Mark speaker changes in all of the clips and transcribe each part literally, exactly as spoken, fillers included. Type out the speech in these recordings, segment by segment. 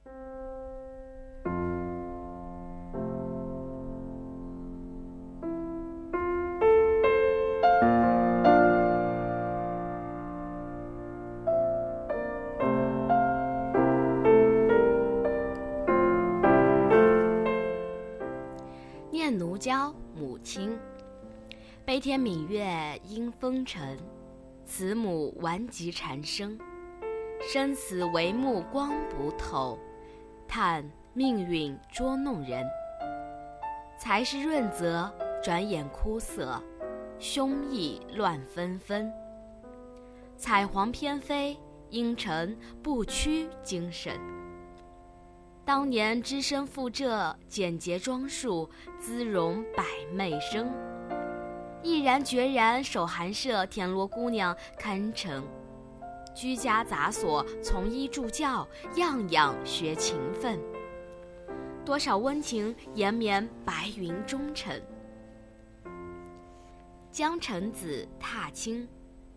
Speaker 1: 念奴娇母亲，悲天悯月因风尘，慈母顽疾缠生。生死为目光不透，叹命运捉弄人。才是润泽，转眼枯涩，胸臆乱纷纷。彩凰翩飞，阴沉不屈精神。当年只身负这，简洁装束，姿容百媚生。毅然决然守寒舍，田螺姑娘堪称。居家杂所，从医助教，样样学勤奋。多少温情延绵白云中尘。江城子踏青，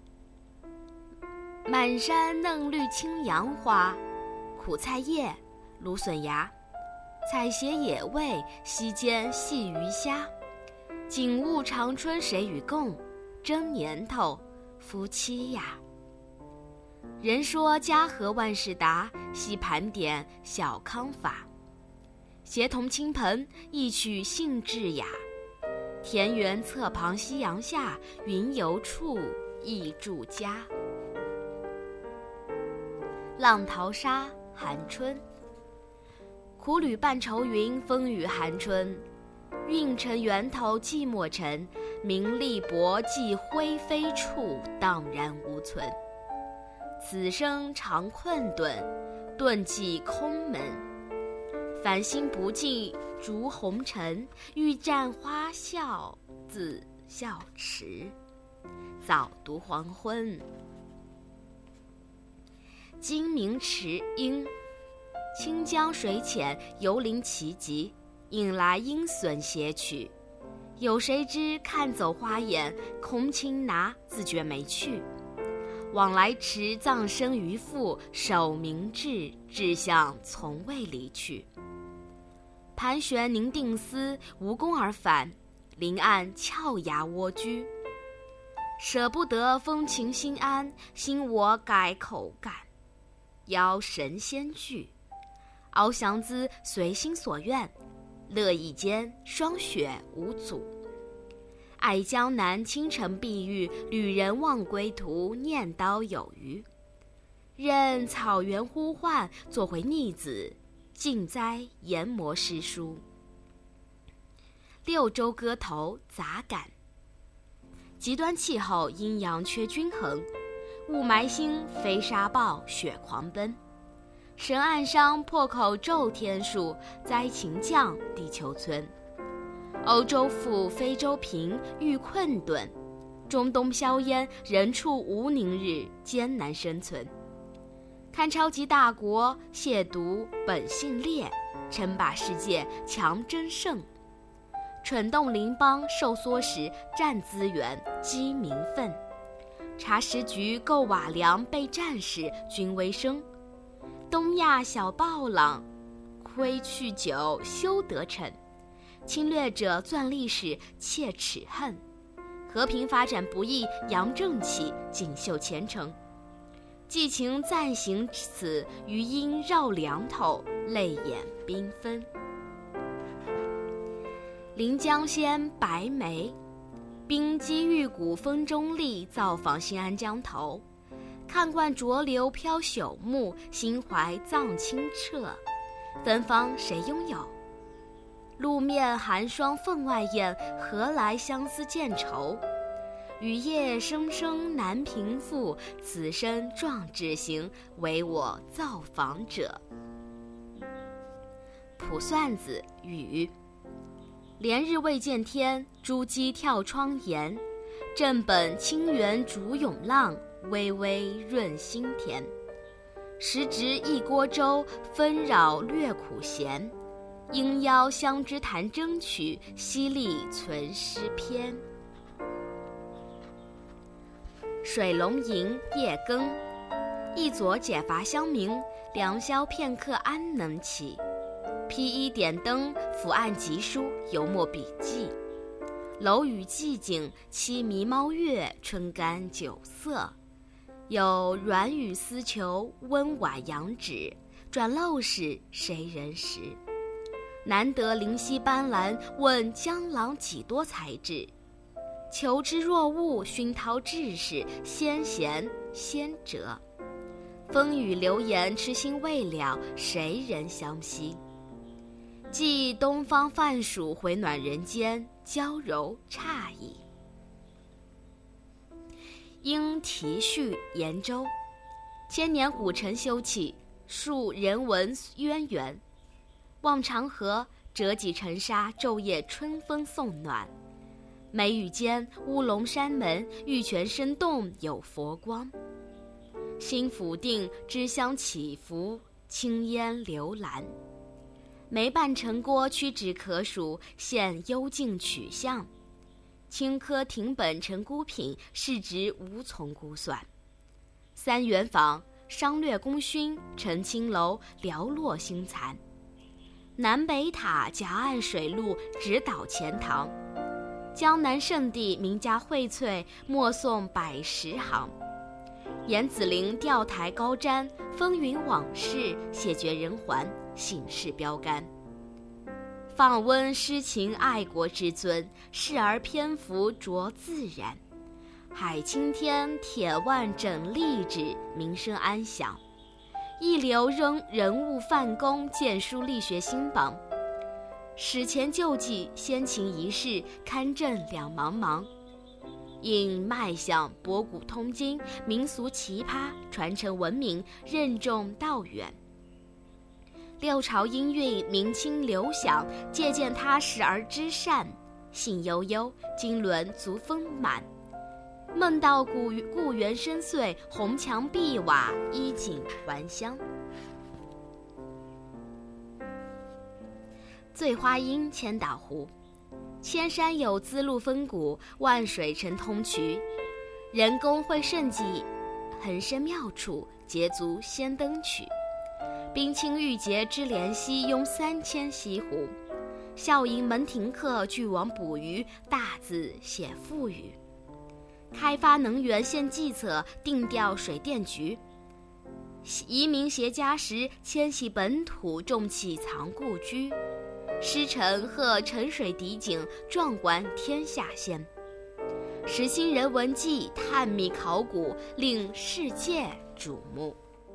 Speaker 1: 满山嫩绿青杨花，苦菜叶，芦笋芽，采撷野味，溪间戏鱼虾。景物长春谁与共？争年头，夫妻呀。人说家和万事达，细盘点小康法。协同倾盆，一曲兴致雅。田园侧旁夕阳下，云游处亦住家。浪淘沙，寒春。苦旅半愁云，风雨寒春。运尘源头寂寞沉，名利薄迹灰飞处，荡然无存。此生常困顿，顿迹空门。繁星不尽逐红尘，欲占花笑自笑迟。早读黄昏。金明池阴，清江水浅，游灵奇迹，引来鹰隼谐曲。有谁知看走花眼，空轻拿，自觉没趣。往来迟，葬身于腹，守明志，志向从未离去。盘旋凝定思，无功而返，临岸峭崖蜗居。舍不得风情心安，心我改口感。邀神仙聚，翱翔姿随心所愿，乐意间霜雪无阻。爱江南倾城碧玉，旅人望归途，念叨有余。任草原呼唤，做回逆子，尽哉研磨诗书。六州歌头杂感。极端气候，阴阳缺均衡，雾霾星，飞沙暴，雪狂奔。神暗伤，破口咒天数，灾情降，地球村。欧洲富，非洲贫，遇困顿。中东硝烟，人畜无宁日，艰难生存。看超级大国，亵渎本性劣，称霸世界，强争胜。蠢动邻邦，受唆时，占资源，积民愤。查时局，购瓦粮，备战士，军威声。东亚小暴浪，窥去酒，休得逞。侵略者钻历史，切齿恨。和平发展不易，扬正气，锦绣前程。寄情暂行此，余音绕梁头，泪眼缤纷。临江仙白眉，冰肌玉骨风中立，造访新安江头。看惯浊流飘朽木，心怀藏清澈。芬芳谁拥有？路面寒霜分外艳，何来相思见愁？雨夜声声难平复，此身壮志行，唯我造访者。卜算子雨。连日未见天，珠玑跳窗沿。正本清源逐涌浪，微微润心田。时值一锅粥，纷扰略苦咸。应邀相知弹筝曲，犀利存诗篇。水龙吟夜耕，一佐解乏乡民， 良宵片刻安能起？披衣点灯，伏案疾书，油墨笔记。楼宇寂静，凄迷猫月，春干酒色。有软语丝球，温婉扬指，转漏室谁人识？难得灵犀斑斓，问江郎几多才智？求知若悟，熏陶志士，先贤先哲。风雨流言，痴心未了，谁人相惜？寄东方泛暑，回暖人间，娇柔诧异。应题序延州，千年古城修葺，述人文渊源。望长河，折戟沉沙，昼夜春风送暖。梅雨间，乌龙山门，玉泉生动有佛光。心甫定，枝香起伏，青烟流蓝。梅半城郭，屈指可数，现幽静取向。青稞亭本成孤品，市值无从估算。三元坊，商略功勋，澄清楼，寥落星残。南北塔，夹岸水路，直捣钱塘。江南圣地，名家荟萃，默诵百十行。严子陵钓台高瞻，风云往事，谢绝人寰，醒世标杆。放温诗情爱国之尊，视而篇幅着自然。海青天，铁腕整吏治，民生安详。一流人人物范公，荐书力学新榜。史前旧记，先秦遗事，堪证两茫茫。应脉象，博古通今，民俗奇葩，传承文明，任重道远。六朝音韵，明清流响，借鉴他时而知善。信悠悠，经纶足丰满。梦到故故园深邃，红墙碧瓦，衣锦还乡。醉花阴，千岛湖。千山有滋路峰谷，万水成通衢。人工会胜迹，横生妙处，捷足先登曲。冰清玉洁之莲溪，拥三千西湖。笑迎门庭客，俱往捕鱼，大字写富裕。开发能源献计策，定调水电局。移民携家时，迁徙本土，重器藏故居。师承贺沉水敌景，壮观天下先。实新人文记，探秘考古，令世界瞩目。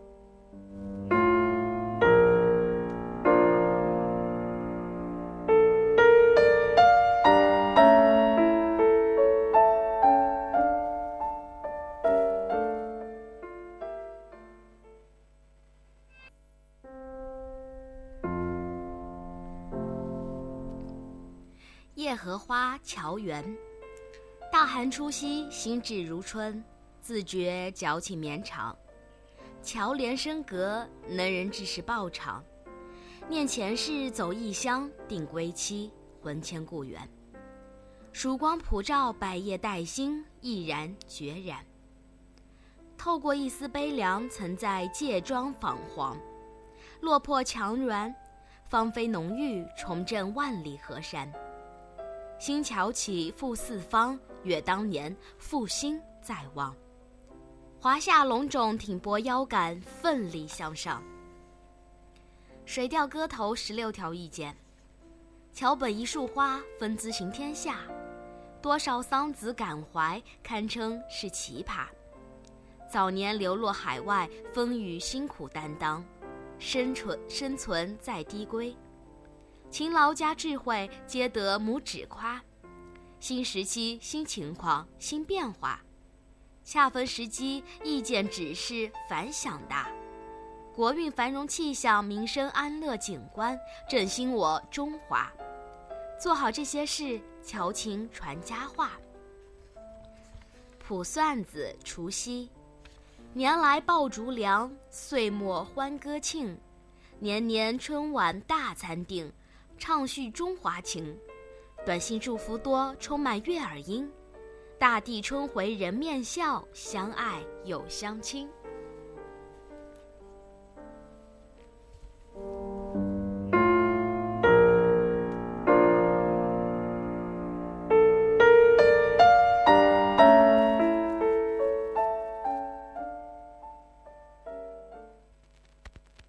Speaker 1: 夜荷花，乔园。大寒初夕，心志如春，自觉矫情绵长。乔帘深阁，能人志士报场。念前世走异乡，定归期，魂牵故园。曙光普照，百叶带星，毅然决然。透过一丝悲凉，曾在芥庄访黄。落魄强峦，芳菲浓郁，重振万里河山。新桥起，复四方，越当年，复兴在望。华夏龙种，挺拔腰杆，奋力向上。水调歌头，十六条意见。桥本一树花，风姿行天下。多少桑梓感怀，堪称是奇葩。早年流落海外，风雨辛苦担当，生存生存在低归。勤劳加智慧，皆得拇指夸。新时期，新情况，新变化，恰逢时机，意见指示反响大。国运繁荣气象，民生安乐景观，振兴我中华。做好这些事，乔情传佳话。卜算子，除夕。年来爆竹凉，岁末欢歌庆。年年春晚大餐定，畅叙中华情。短信祝福多，充满悦耳音。大地春回人面笑，相爱又相亲。